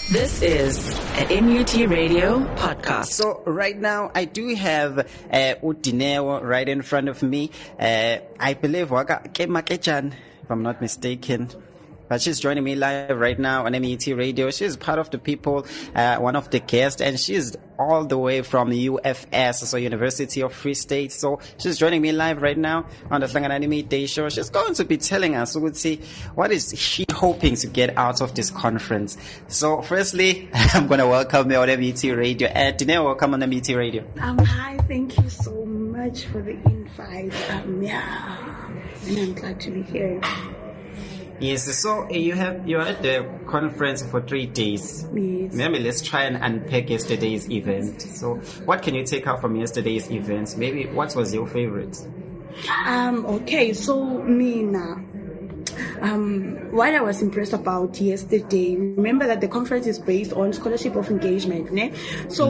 This is an MUT Radio podcast. So right now I do have Dineo right in front of me. I believe Waka Kemakechan, if I'm not mistaken. But she's joining me live right now on MUT Radio. She's part of the people, one of the guests, and she's all the way from UFS, so University of Free State. So she's joining me live right now on the Hlanganani Midday Show. She's going to be telling us, we'll see, what is she hoping to get out of this conference. So firstly, I'm going to welcome you on MUT Radio. Dineo, welcome on MUT Radio. Hi, thank you so much for the invite. And I'm glad to be here. Yes, so you're at the conference for 3 days. Yes. Maybe let's try and unpack yesterday's event. So what can you take out from yesterday's event? Maybe what was your favorite? Okay, so me now. What I was impressed about yesterday, remember that the conference is based on scholarship of engagement, né? So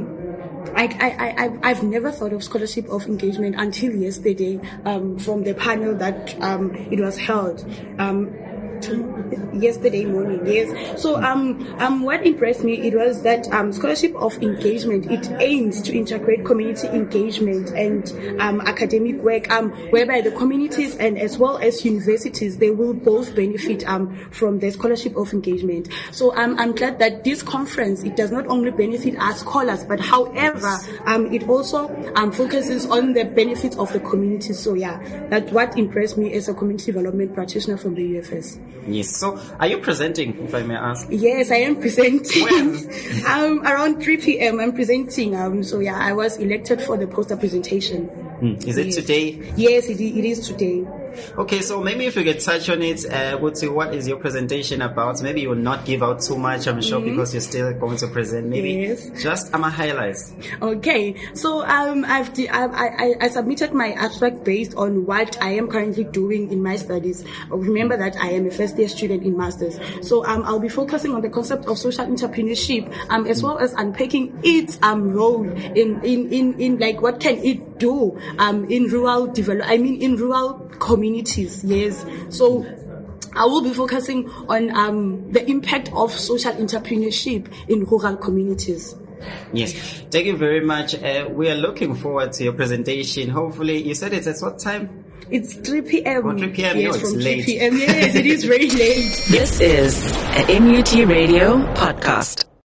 I've never thought of scholarship of engagement until yesterday, from the panel that it was held yesterday morning. Yes. So what impressed me, it was that scholarship of engagement, it aims to integrate community engagement and academic work, whereby the communities and as well as universities, they will both benefit from the scholarship of engagement. So I'm glad that this conference, it does not only benefit us scholars, but however it also focuses on the benefits of the community. So yeah, that's what impressed me as a community development practitioner from the UFS. Yes. So are you presenting, if I may ask? Yes, I am presenting. When? Around 3 p.m. I'm presenting. So yeah, I was elected for the poster presentation. Is it today? Yes, it is today. Okay, so maybe if you could touch on it, what is your presentation about? Maybe you will not give out too much, I'm sure, because you're still going to present. Maybe just highlights. Okay, so I submitted my abstract based on what I am currently doing in my studies. Remember that I am a first year student in masters. So I'll be focusing on the concept of social entrepreneurship, as well as unpacking its role in like what can it do in rural communities. Yes. So I will be focusing on the impact of social entrepreneurship in rural communities. Yes, thank you very much. We are looking forward to your presentation. Hopefully, you said it's at what time? It's 3 p.m. Oh, 3 p.m. Yes, no, it's from late. 3 p.m. Yes, it is very late. This is an MUT Radio podcast.